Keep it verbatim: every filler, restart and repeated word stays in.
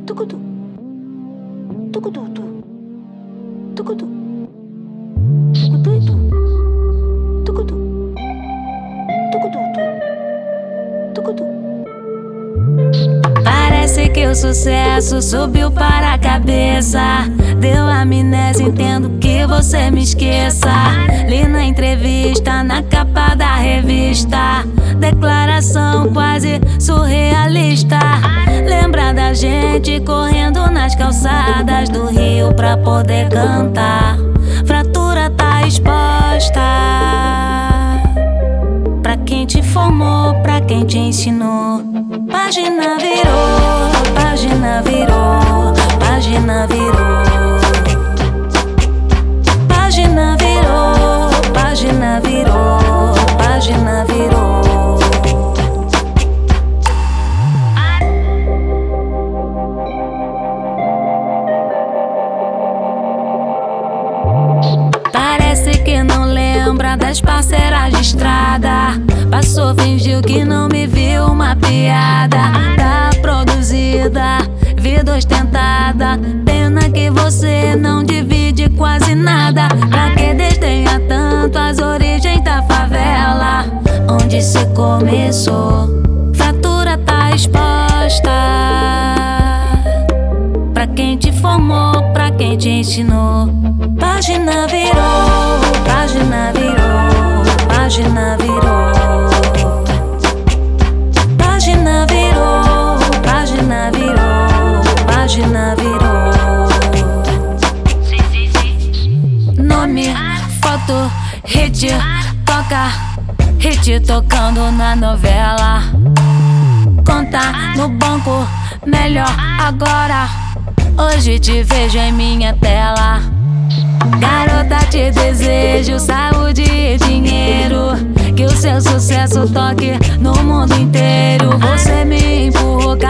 Tucutu, tucututu, tucutu, tucututu, tucutu, tucututu, tucutu. Parece que o sucesso subiu para a cabeça. Deu amnésia, entendo que você me esqueça. Li na entrevista, na capa da revista, declaração quase surrealista. Lembra da gente correndo nas calçadas do Rio pra poder cantar. Fratura tá exposta pra quem te formou, pra quem te ensinou. Página virou, página virou, página virou. Página virou, página virou, página virou. Parece que não lembra das parceiras de estrada. Passou, fingiu que não me viu, uma piada. Tá produzida, vida ostentada. Pena que você não divide quase nada. Pra que desdenha tanto as origens da favela, onde se começou? Fratura tá exposta pra quem te formou, pra quem te ensinou. Página virou, página virou, página virou. Página virou, página virou, página virou. Nome, foto, hit, toca, hit tocando na novela. Conta no banco, melhor agora. Hoje te vejo em minha tela. Garota, te desejo saúde e dinheiro. Que o seu sucesso toque no mundo inteiro. Você me empurrou,